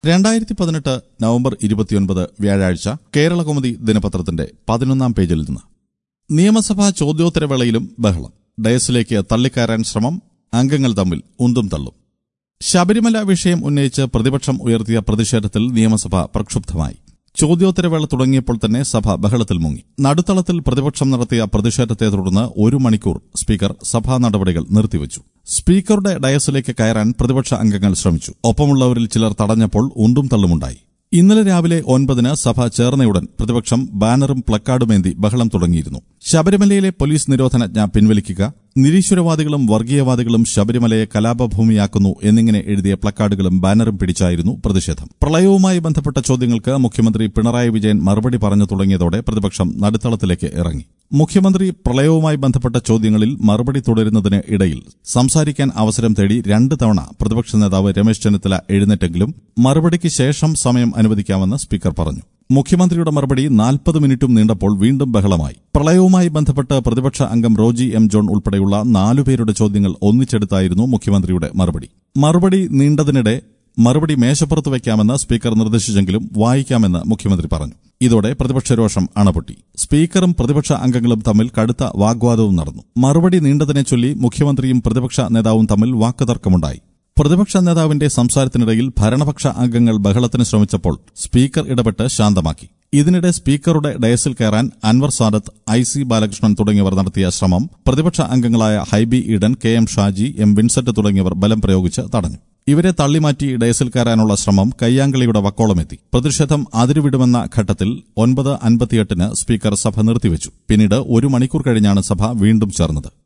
2018 November 29 വ്യാഴാഴ്ച കേരളകൗമുദി ദിനപത്രത്തിന്റെ 11-ാം പേജിൽ നിന്ന് നിയമസഭാ ചോദ്യോത്തരവേളയിലും ബഹളം, ഡയസിലേക്ക് തള്ളിക്കയറാൻ ശ്രമം, അംഗങ്ങൾ തമ്മിൽ ഉന്തും തള്ളും. ശബരിമല വിഷയം ഉന്നയിച്ച് പ്രതിപക്ഷം ഉയർത്തിയ പ്രതിഷേധത്തിൽ നിയമസഭ പ്രക്ഷുബ്ധമായി. ചോദ്യോത്തരവേള തുടങ്ങിയപ്പോൾ തന്നെ സഭ ബഹളത്തിൽ മുങ്ങി. നടുത്തളത്തിൽ പ്രതിപക്ഷം നടത്തിയ പ്രതിഷേധത്തെ തുടർന്ന് 1 മണിക്കൂർ സ്പീക്കർ സഭാ നടപടികൾ നിർത്തിവച്ചു. സ്പീക്കറുടെ ഡയസിലേക്ക് കയറാൻ പ്രതിപക്ഷ അംഗങ്ങൾ ശ്രമിച്ചു. ഒപ്പമുള്ളവരിൽ ചിലർ തടഞ്ഞപ്പോൾ ഉന്തും തള്ളുമുണ്ടായി. ഇന്നലെ രാവിലെ 9-ന് സഭ ചേർന്നയുടൻ പ്രതിപക്ഷം ബാനറും പ്ലക്കാർഡുമേന്തി ബഹളം തുടങ്ങിയിരുന്നു. ശബരിമലയിലെ പോലീസ് നിരോധനാജ്ഞ പിൻവലിക്കുക, നിരീശ്വരവാദികളും വർഗീയവാദികളും ശബരിമലയെ കലാപഭൂമിയാക്കുന്നു എന്നിങ്ങനെ എഴുതിയ പ്ലക്കാർഡുകളും ബാനറും പിടിച്ചായിരുന്നു പ്രതിഷേധം. പ്രളയവുമായി ബന്ധപ്പെട്ട ചോദ്യങ്ങൾക്ക് മുഖ്യമന്ത്രി പിണറായി വിജയൻ മറുപടി പറഞ്ഞു തുടങ്ങിയതോടെ പ്രതിപക്ഷം നടുത്തളത്തിലേക്ക് ഇറങ്ങി. മുഖ്യമന്ത്രി പ്രളയവുമായി ബന്ധപ്പെട്ട ചോദ്യങ്ങളിൽ മറുപടി തുടരുന്നതിന് ഇടയിൽ സംസാരിക്കാൻ അവസരം തേടി 2 തവണ പ്രതിപക്ഷ നേതാവ് രമേശ് ചെന്നിത്തല എഴുന്നേറ്റെങ്കിലും മറുപടിക്ക് ശേഷം സമയം അനുവദിക്കാമെന്ന് സ്പീക്കർ പറഞ്ഞു. മുഖ്യമന്ത്രിയുടെ മറുപടി 40 മിനിറ്റും നീണ്ടപ്പോൾ വീണ്ടും ബഹളമായി. പ്രളയവുമായി ബന്ധപ്പെട്ട് പ്രതിപക്ഷ അംഗം റോജി എം ജോൺ ഉൾപ്പെടെയുള്ള 4 പേരുടെ ചോദ്യങ്ങൾ ഒന്നിച്ചെടുത്തായിരുന്നു മുഖ്യമന്ത്രിയുടെ മറുപടി നീണ്ടതിനിടെ മറുപടി മേശപ്പുറത്ത് വയ്ക്കാമെന്ന് സ്പീക്കർ നിർദ്ദേശിച്ചെങ്കിലും വായിക്കാമെന്ന് മുഖ്യമന്ത്രി പറഞ്ഞു. ഇതോടെ പ്രതിപക്ഷ രോഷം അണപൊട്ടി. സ്പീക്കറും പ്രതിപക്ഷ അംഗങ്ങളും തമ്മിൽ കടുത്ത വാഗ്വാദവും നടന്നു. മറുപടി നീണ്ടതിനെ ചൊല്ലി മുഖ്യമന്ത്രിയും പ്രതിപക്ഷ നേതാവും തമ്മിൽ വാക്കുതർക്കമുണ്ടായി. പ്രതിപക്ഷ നേതാവിന്റെ സംസാരത്തിനിടയിൽ ഭരണപക്ഷ അംഗങ്ങൾ ബഹളത്തിന് ശ്രമിച്ചപ്പോൾ സ്പീക്കർ ഇടപെട്ട് ശാന്തമാക്കി. ഇതിനിടെ സ്പീക്കറുടെ ഡയസിൽ കയറാൻ അൻവർ സാദത്ത്, IC ബാലകൃഷ്ണൻ തുടങ്ങിയവർ നടത്തിയ ശ്രമം പ്രതിപക്ഷ അംഗങ്ങളായ Hibi Eden, KM Shaji, M Vincent തുടങ്ങിയവർ ബലം പ്രയോഗിച്ച് തടഞ്ഞു. ഇവരെ തള്ളിമാറ്റി ഡയസിൽ കയറാനുള്ള ശ്രമം കയ്യാങ്കളിയുടെ വക്കോളമെത്തി. പ്രതിഷേധം അതിരുവിടുമെന്ന ഘട്ടത്തിൽ 9:58-ന് സ്പീക്കർ സഭ നിർത്തിവച്ചു. പിന്നീട് 1 മണിക്കൂർ കഴിഞ്ഞാണ് സഭ വീണ്ടും ചേർന്നത്.